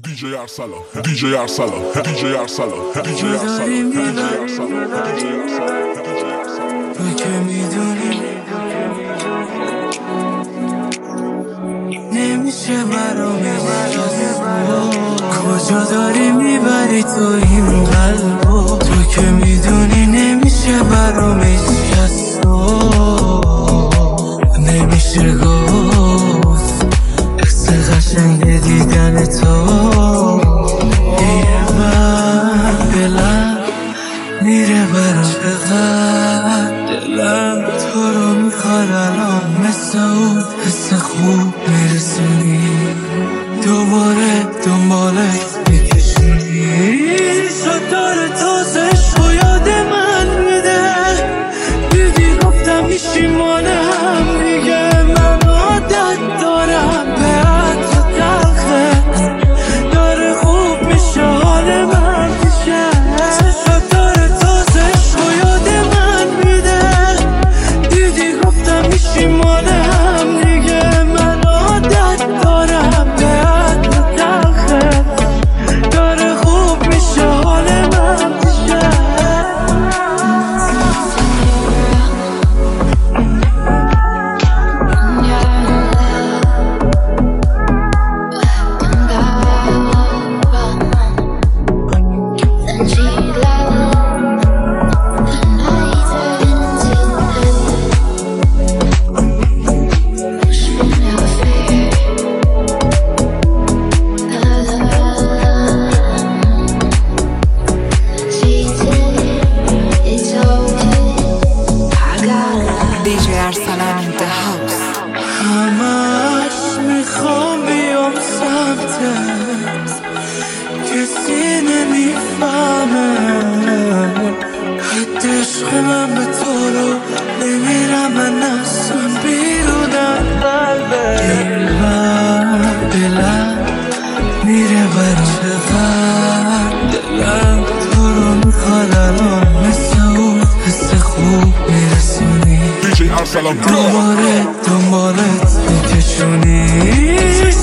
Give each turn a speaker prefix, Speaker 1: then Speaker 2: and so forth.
Speaker 1: DJ Arsalan, DJ Arsalan, DJ Arsalan, DJ Arsalan, DJ Arsalan.
Speaker 2: تو که میدونی نمیشه برام کجا داری میبری تو این قلبو. تو که میدونی نمیشه برام نمیشه گفت حس قشنگ دیدن تو. یه من دلم میره برام چقدر دلم تو رو میخواد الان مثل اون حس خوب میرسونی دوباره دنبالت میکشونی. شدار تازش و یاد من میده دیدی گفتم میشیمانم دیگه من عادت دارم به حتی تلخت داره خوب میشه حال من میشه. شدار تازش و یاد من میده دیدی گفتم میشیمانم دیگه من عادت دارم به حتی تلخت داره خوب میشه حال من میشه.
Speaker 3: DJ Arsalan in the house.
Speaker 2: همش میخوام بیام سمتت کسی نمیفهمه حد عشق من به تو رو نمیرم من اصلا بیرونم قلبه. دلم دلم میره بر چقدر دلم تو رو میخواد الان مثل اون حس خوب میرسونی
Speaker 1: DJ Arsalan,
Speaker 2: دوباره دنبالت میکشونی.